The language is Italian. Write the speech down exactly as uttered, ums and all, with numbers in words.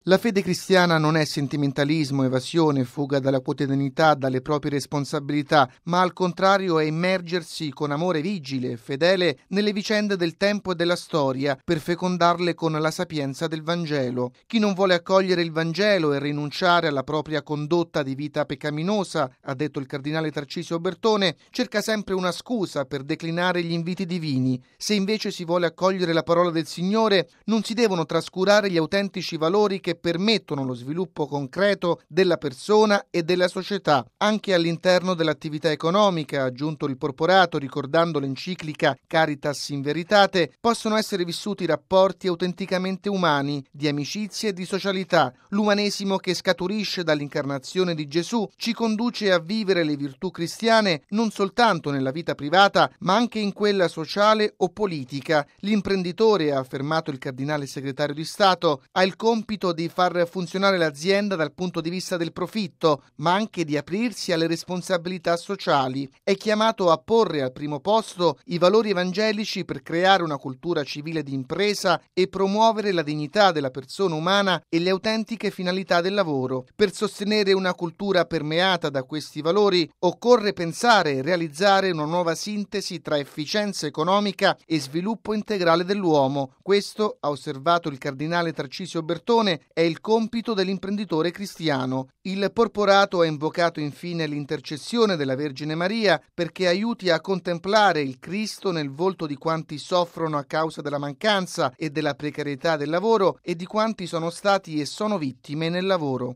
La fede cristiana non è sentimentalismo, evasione, fuga dalla quotidianità, dalle proprie responsabilità, ma al contrario è immergersi con amore vigile e fedele nelle vicende del tempo e della storia per fecondarle con la sapienza del Vangelo. Chi non vuole accogliere il Vangelo e rinunciare alla propria condotta di vita peccaminosa, ha detto il cardinale Tarcisio Bertone, cerca sempre una scusa per declinare gli inviti divini. Se invece si vuole accogliere la parola del Signore, non si devono trascurare gli autentici valori che permettono lo sviluppo concreto della persona e della società, anche all'interno dell'attività economica, ha aggiunto il Porporato ricordando l'enciclica Caritas in Veritate, possono essere vissuti rapporti autenticamente umani, di amicizia e di socialità. L'umanesimo che scaturisce dall'incarnazione di Gesù ci conduce a vivere le virtù cristiane non soltanto nella vita privata, ma anche in quella sociale o politica. L'imprenditore, ha affermato il cardinale segretario di Stato, ha il compito di far funzionare l'azienda dal punto di vista del profitto, ma anche di aprirsi alle responsabilità sociali. È chiamato a porre al primo posto i valori evangelici per creare una cultura civile di impresa e promuovere la dignità della persona umana e le autentiche finalità del lavoro. Per sostenere una cultura permeata da questi valori occorre pensare e realizzare una nuova sintesi tra efficienza economica e sviluppo integrale dell'uomo. Questo, ha osservato il cardinale Tarcisio Bertone, è il compito dell'imprenditore cristiano. Il Porporato ha invocato infine l'intercessione della Vergine Maria perché aiuti a contemplare il Cristo nel volto di quanti soffrono a causa della mancanza e della precarietà del lavoro e di quanti sono stati e sono vittime nel lavoro.